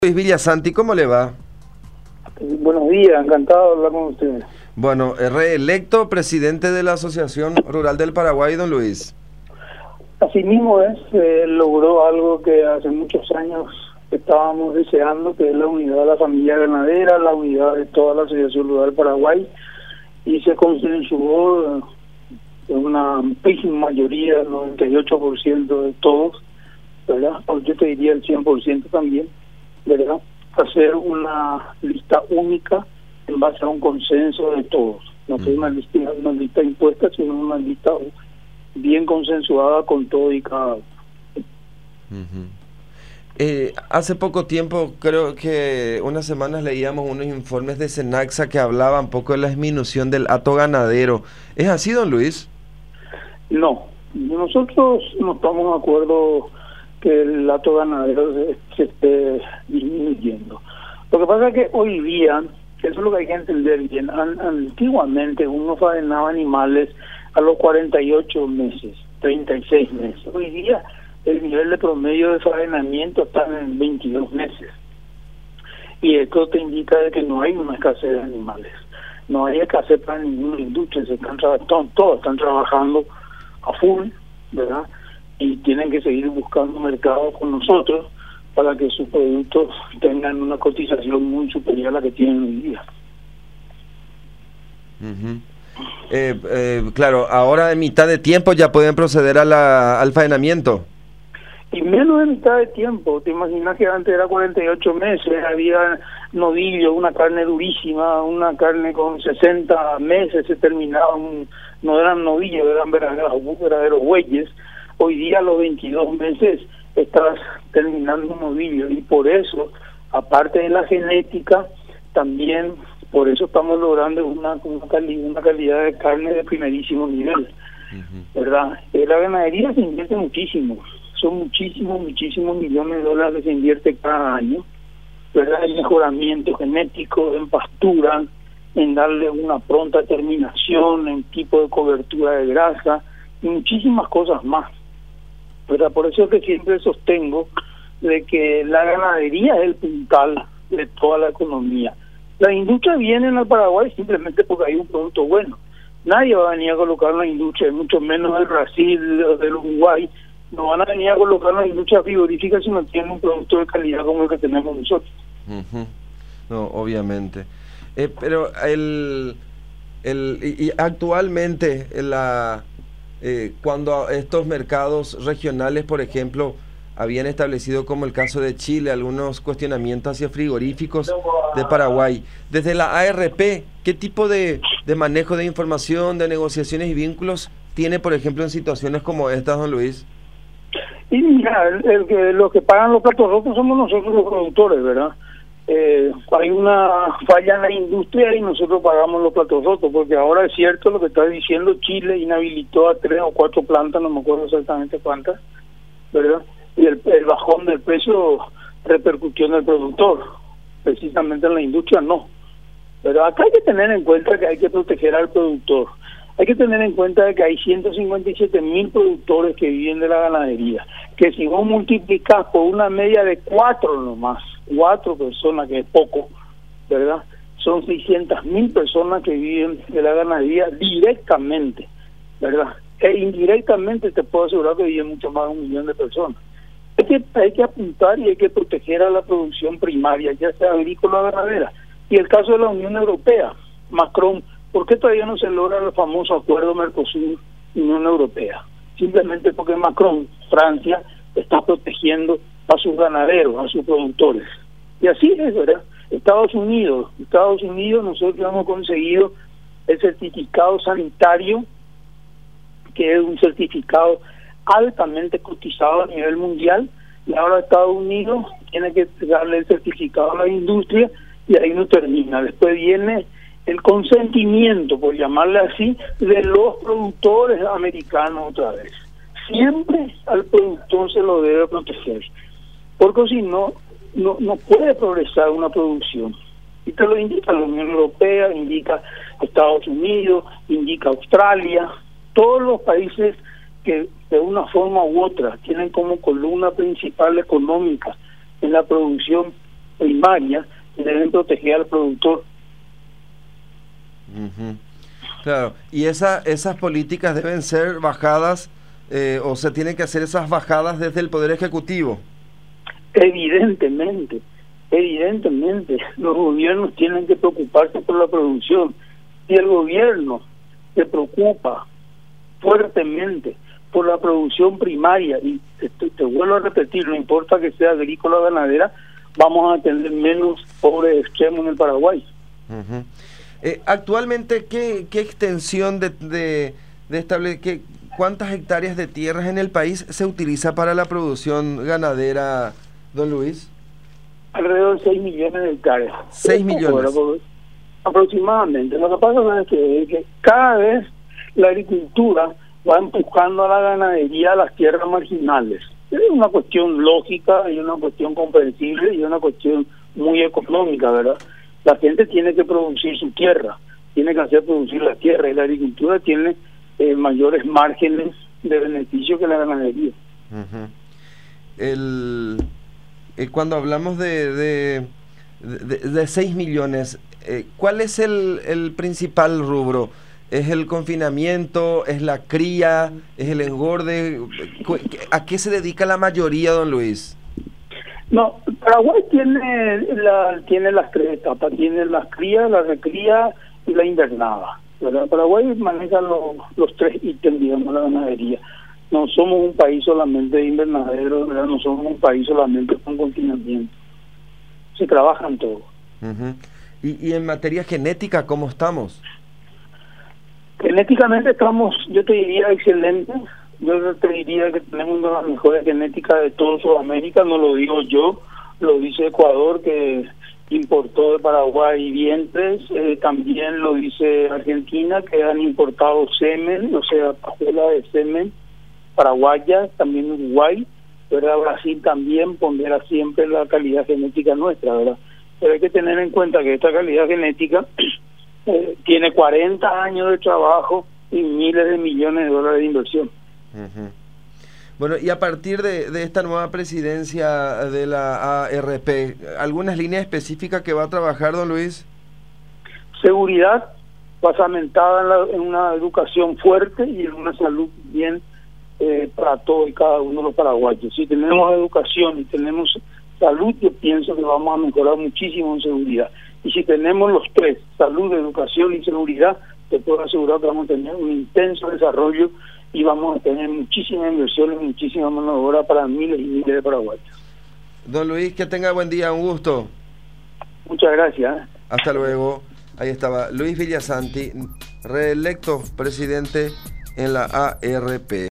Luis Villasanti, ¿cómo le va? Buenos días, encantado de hablar con ustedes. Bueno, reelecto presidente de la Asociación Rural del Paraguay, don Luis. Asimismo logró algo que hace muchos años estábamos deseando, que es la unidad de la familia ganadera, la unidad de toda la Asociación Rural del Paraguay, y se consensuó en una amplísima mayoría, el 98% de todos, ¿verdad? O yo te diría el 100% también, ¿verdad? Hacer una lista única en base a un consenso de todos. No fue una lista impuesta, sino una lista bien consensuada con todo y cada uno. Hace poco tiempo, creo que unas semanas leíamos unos informes de Senaxa que hablaban un poco de la disminución del hato ganadero. ¿Es así, don Luis? No, nosotros no estamos de acuerdo que el hato ganadero se esté disminuyendo. Lo que pasa es que hoy día, eso es lo que hay que entender bien, antiguamente uno faenaba animales a los 48 meses, 36 meses. Hoy día el nivel de promedio de faenamiento está en 22 meses. Y esto te indica de que no hay una escasez de animales. No hay escasez para ninguna industria, todos están trabajando a full, ¿verdad? Y tienen que seguir buscando mercado con nosotros para que sus productos tengan una cotización muy superior a la que tienen hoy día. Claro, ahora en mitad de tiempo ya pueden proceder al faenamiento. Y menos de mitad de tiempo. Te imaginas que antes era 48 meses, había novillo, una carne durísima, una carne con 60 meses se terminaba, no eran novillos, eran verdaderos bueyes. Hoy día a los 22 meses estás terminando un novillo, y por eso, aparte de la genética, también por eso estamos logrando una calidad de carne de primerísimo nivel, ¿verdad? La ganadería se invierte muchísimo, son muchísimos millones de dólares que se invierte cada año, ¿verdad? En mejoramiento genético, en pastura, en darle una pronta terminación, en tipo de cobertura de grasa, y muchísimas cosas más, ¿verdad? Por eso es que siempre sostengo de que la ganadería es el puntal de toda la economía. La industria viene al Paraguay simplemente porque hay un producto bueno. Nadie va a venir a colocar la industria, mucho menos del Brasil, del Uruguay. No van a venir a colocar la industria frigorífica si no tienen un producto de calidad como el que tenemos nosotros. No, obviamente. Pero y actualmente cuando estos mercados regionales, por ejemplo, habían establecido, como el caso de Chile, algunos cuestionamientos hacia frigoríficos de Paraguay. Desde la ARP, ¿qué tipo de manejo de información, de negociaciones y vínculos tiene, por ejemplo, en situaciones como estas, don Luis? Y mira, los que pagan los platos rotos somos nosotros los productores, ¿verdad? Hay una falla en la industria y nosotros pagamos los platos rotos, porque ahora es cierto lo que está diciendo, Chile inhabilitó a 3 o 4 plantas, no me acuerdo exactamente cuántas, ¿verdad? Y el bajón del precio repercutió en el productor, precisamente en la industria no. Pero acá hay que tener en cuenta que hay que proteger al productor. Hay que tener en cuenta de que hay 157.000 productores que viven de la ganadería, que si vos multiplicás por una media de 4 nomás, 4 personas, que es poco, ¿verdad? Son 600.000 personas que viven de la ganadería directamente, ¿verdad? E indirectamente te puedo asegurar que viven mucho más de 1 millón de personas. Hay que apuntar y hay que proteger a la producción primaria, ya sea agrícola o ganadera. Y el caso de la Unión Europea, Macron, ¿por qué todavía no se logra el famoso acuerdo Mercosur-Unión Europea? Simplemente porque Macron, Francia, está protegiendo a sus ganaderos, a sus productores. Y así es, ¿verdad? Estados Unidos, nosotros hemos conseguido el certificado sanitario, que es un certificado altamente cotizado a nivel mundial, y ahora Estados Unidos tiene que darle el certificado a la industria, y ahí no termina. Después viene el consentimiento, por llamarle así, de los productores americanos otra vez. Siempre al productor se lo debe proteger, porque si no puede progresar una producción. Y te lo indica la Unión Europea, indica Estados Unidos, indica Australia, todos los países que de una forma u otra tienen como columna principal económica en la producción primarias que deben proteger al productor. Claro, y esas políticas deben ser bajadas o se tienen que hacer esas bajadas desde el Poder Ejecutivo. Evidentemente, los gobiernos tienen que preocuparse por la producción. Si el gobierno se preocupa fuertemente por la producción primaria, y te vuelvo a repetir, no importa que sea agrícola o ganadera, vamos a tener menos pobres extremos en el Paraguay. Actualmente, ¿qué extensión cuántas hectáreas de tierras en el país se utiliza para la producción ganadera, don Luis? Alrededor de 6 millones de hectáreas. 6 millones. Aproximadamente. Lo que pasa es que cada vez la agricultura va empujando a la ganadería a las tierras marginales. Es una cuestión lógica y una cuestión comprensible y una cuestión muy económica, ¿verdad? La gente tiene que producir su tierra, tiene que hacer producir la tierra, y la agricultura tiene mayores márgenes de beneficio que la ganadería. Cuando hablamos de 6 millones, ¿cuál es el principal rubro? ¿Es el confinamiento? ¿Es la cría? ¿Es el engorde? ¿A qué se dedica la mayoría, don Luis? No, Paraguay tiene las tres etapas, tiene la cría, la recría y la invernada, ¿verdad? Paraguay maneja los tres ítems, digamos, la ganadería. No somos un país solamente de invernadero, ¿verdad? No somos un país solamente con confinamiento. Se trabajan todos. ¿Y en materia genética cómo estamos? Genéticamente estamos, yo te diría, excelentes. Yo te diría que tenemos una de las mejores genéticas de toda Sudamérica. No lo digo yo, lo dice Ecuador, que importó de Paraguay vientres. También lo dice Argentina, que han importado semen, o sea, pajuela de semen paraguaya, también Uruguay, ¿verdad? Brasil también pondera siempre la calidad genética nuestra, ¿verdad? Pero hay que tener en cuenta que esta calidad genética tiene 40 años de trabajo y miles de millones de dólares de inversión. Bueno, y a partir de esta nueva presidencia de la ARP, ¿algunas líneas específicas que va a trabajar, don Luis? Seguridad basamentada en una educación fuerte y en una salud bien para todos y cada uno de los paraguayos. Si tenemos educación y tenemos salud, yo pienso que vamos a mejorar muchísimo en seguridad. Y si tenemos los tres, salud, educación y seguridad, te puedo asegurar que vamos a tener un intenso desarrollo y vamos a tener muchísimas inversiones, muchísima mano de obra para miles y miles de paraguayos. Don Luis, que tenga buen día, un gusto. Muchas gracias. Hasta luego. Ahí estaba Luis Villasanti, reelecto presidente en la ARP.